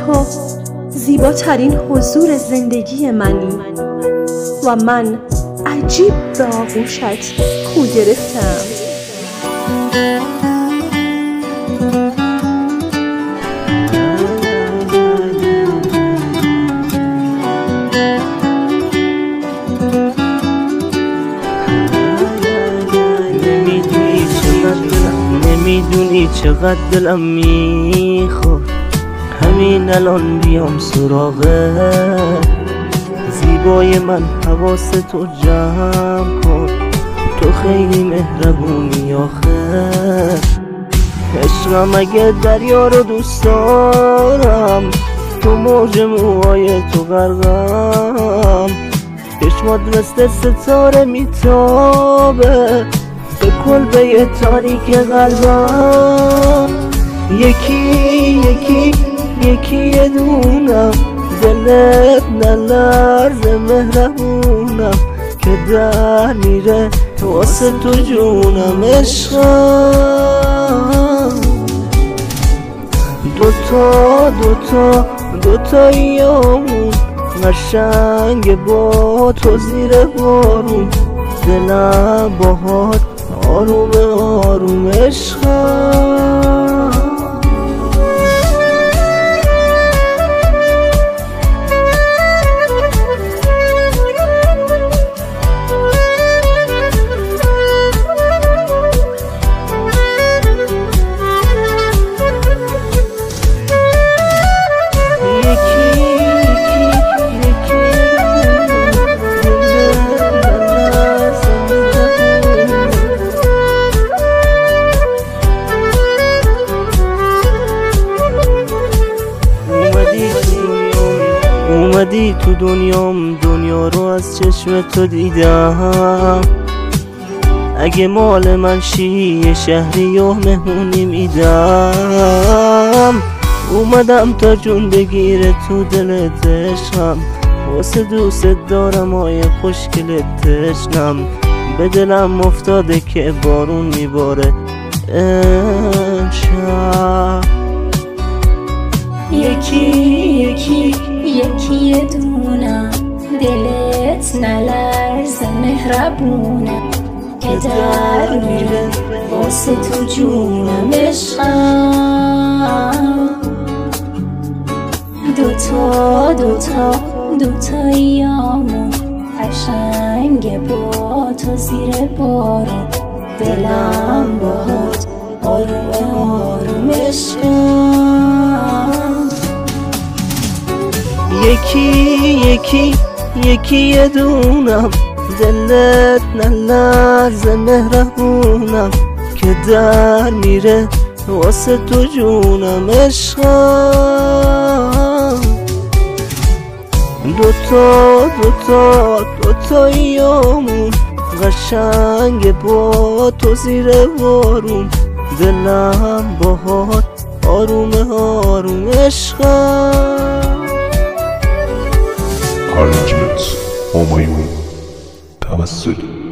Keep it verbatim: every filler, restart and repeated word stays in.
تو زیباترین حضور زندگی منی و من عجیب به آغوشت خو گرفتم. نمیدونی چقدر دلم میخواد همین الان بیام سراغت. زیبای من حواستو جمع کن، تو خیلی مهربونی آخه. عشقم اگه دریا رو دوست دارم، تو موج موهای تو غرقم. چشمات مثل ستاره میتابه به کلبه تاریک قلبم. یکی یکی یکی یه دونم، دلت نلرزه مهربونم که در میره واسه تو جونم. عشقم دوتا دوتا دوتاییامون قشنگ با تو زیر بارون. دلم باهات آروم آروم. عشقم اومدی تو دنیام، دنیا رو از چشم تو دیدم. اگه مال من شی یه شهری و مهمونی میدم. اومدم تا جون بگیره تو دلت عشقم، واسه دوست دارم آیه خوشگلت تشنم. به دلم افتاده که بارون میباره امشب. یکی یکی یکی یه دونم، دلت نلرزه مهربونم که در میره واسه تو جونم. عشقم دوتا دوتا دوتاییامون قشنگ با تو زیر بارون. دلم باهات آروم آروم. عشقم یکی یکی یکی یه دونم، دلت نلرزه مهربونم که در میره واسه تو جونم. عشقم دوتا دوتا دوتاییامون قشنگ با تو زیر بارون. دلم باهات آروم آروم. عشقم Arrangement همایون توسط